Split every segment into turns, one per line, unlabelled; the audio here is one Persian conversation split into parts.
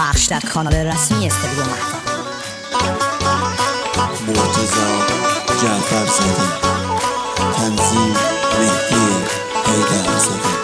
پخش در کانال رسمی استودیو مهتاب.
مرتضی جعفرزاده، تنظیم مهدی حیدرزاده.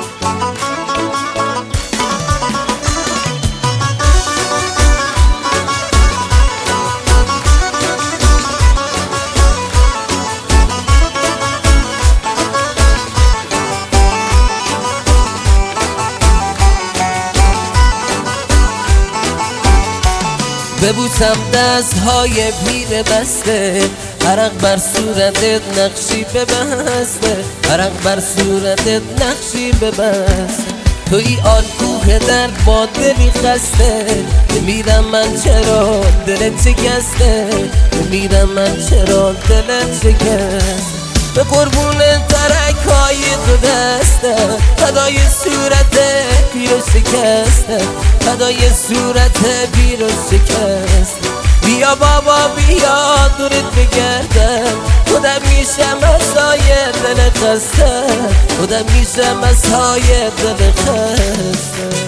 ببوسم دستهای پیر بسته، عرق بر صورتت نقشی ببسته، عرق بر صورتت نقشی ببسته. توی آن کوه درد با دلی خسته، میرم من چرا دلت شکسته، میرم من چرا دلت شکسته. به قربون ترک‌های دو دسته، فدای صورت پیر و شکسته، فدای صورت پیر و شکسته. بیا بابا بیا دورت بگردم، خودم میشم ازای دل خسته، خودم میشم ازای دل خسته.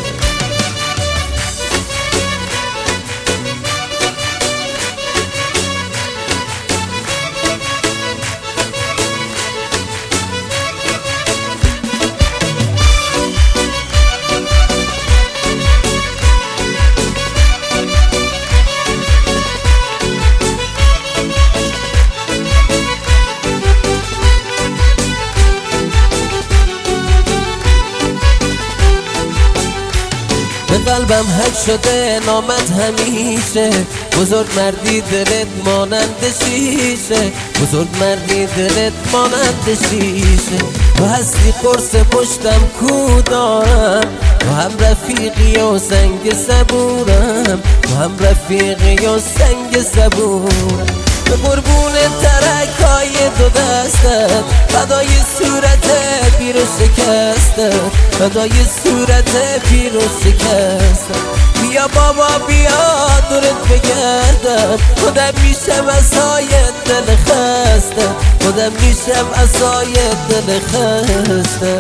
به قلبم حک شده نامت همیشه، بزرگ مردی دلت مانند شیشه، بزرگ مردی دلت مانند شیشه. تو هستی قرص پشتم کو دارم، تو هم رفیقی و سنگ صبورم، تو هم رفیقی و سنگ صبورم. به قربون ترک‌های دو دستت، فدای صورت پیر و شکسته، فدای صورت پیر و شکسته. بیا بابا بیا دورت بگردم، خودم میشم ازای دل خسته، خودم میشم ازای دل خسته.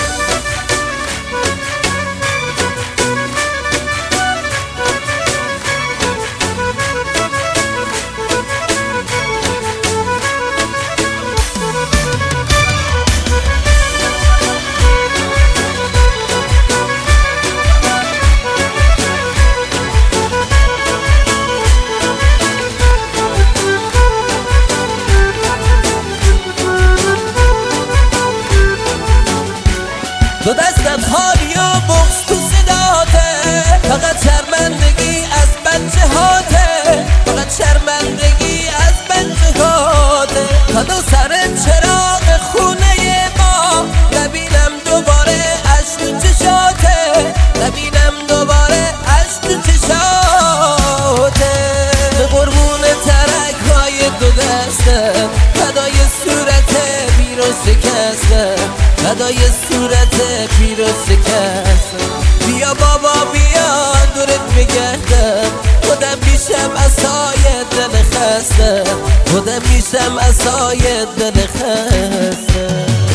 تو دستت خالی و بغض تو صداته، فقط شرمندگی از بچه هاته، فقط شرمندگی از بچه هاته. فدا سر چراغ خونه ما، نبینم دوباره عشق تو چشاته، نبینم دوباره عشق تو چشاته. به قربون ترک‌های دو دسته، فدای صورت پیر و شکسته، فدای صورت پیر و شکسته. بیا بابا بیا دورت بگردم، خودم میشم ازای دل خسته، خودم میشم ازای دل خسته.